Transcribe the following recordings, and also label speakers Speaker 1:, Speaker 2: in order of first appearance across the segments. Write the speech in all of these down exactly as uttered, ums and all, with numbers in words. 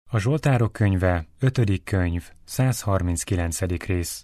Speaker 1: A Zsoltárok könyve, ötödik könyv, százharminckilencedik rész.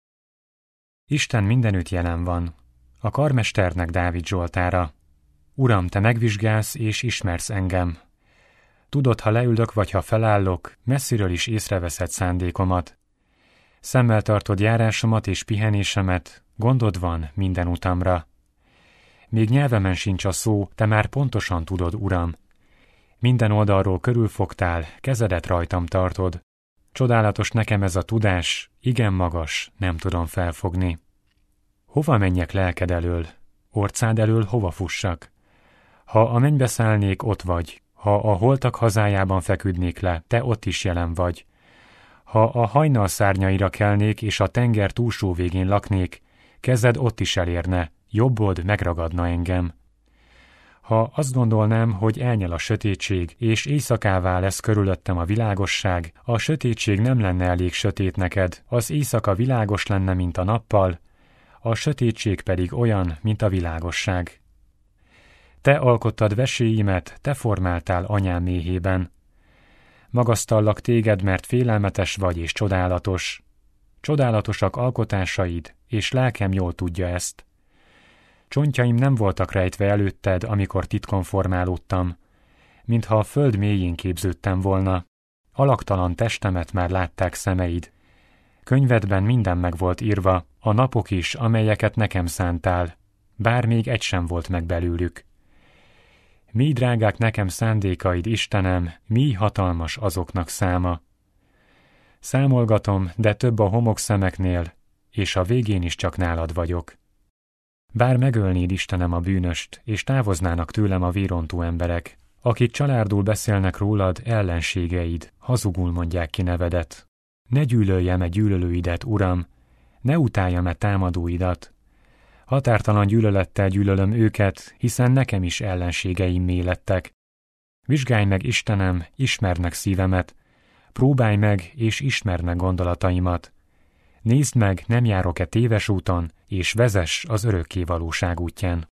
Speaker 1: Isten mindenütt jelen van. A karmesternek Dávid zsoltára. Uram, te megvizsgálsz és ismersz engem. Tudod, ha leülök vagy ha felállok, messziről is észreveszed szándékomat. Szemmel tartod járásomat és pihenésemet, gondod van minden utamra. Még nyelvemen sincs a szó, te már pontosan tudod, Uram. Minden oldalról körülfogtál, kezedet rajtam tartod. Csodálatos nekem ez a tudás, igen magas, nem tudom felfogni. Hova menjek lelked elől? Orcád elől hova fussak? Ha a mennybe szállnék, ott vagy. Ha a holtak hazájában feküdnék le, te ott is jelen vagy. Ha a hajnal szárnyaira kelnék, és a tenger túlsó végén laknék, kezed ott is elérne, jobbod megragadna engem. Ha azt gondolnám, hogy elnyel a sötétség, és éjszakává lesz körülöttem a világosság, a sötétség nem lenne elég sötét neked, az éjszaka világos lenne, mint a nappal, a sötétség pedig olyan, mint a világosság. Te alkottad veséimet, te formáltál anyám méhében. Magasztallak téged, mert félelmetes vagy és csodálatos. Csodálatosak alkotásaid, és lelkem jól tudja ezt. Csontjaim nem voltak rejtve előtted, amikor titkon formálódtam, mintha a föld mélyén képződtem volna. Alaktalan testemet már látták szemeid. Könyvedben minden meg volt írva, a napok is, amelyeket nekem szántál, bár még egy sem volt meg belőlük. Mi drágák nekem szándékaid, Istenem, mi hatalmas azoknak száma. Számolgatom, de több a homokszemeknél, és a végén is csak nálad vagyok. Bár megölnéd, Istenem, a bűnöst, és távoznának tőlem a vérontó emberek, akik csalárdul beszélnek rólad, ellenségeid, hazugul mondják ki nevedet. Ne gyűlöljem-e gyűlölőidet, Uram, ne utáljam-e támadóidat. Határtalan gyűlölettel gyűlölöm őket, hiszen nekem is ellenségeimmé lettek. Vizsgálj meg, Istenem, ismerd meg szívemet, próbálj meg, és ismerd meg gondolataimat. Nézd meg, nem járok-e téves úton, és vezess az örökké valóság útján.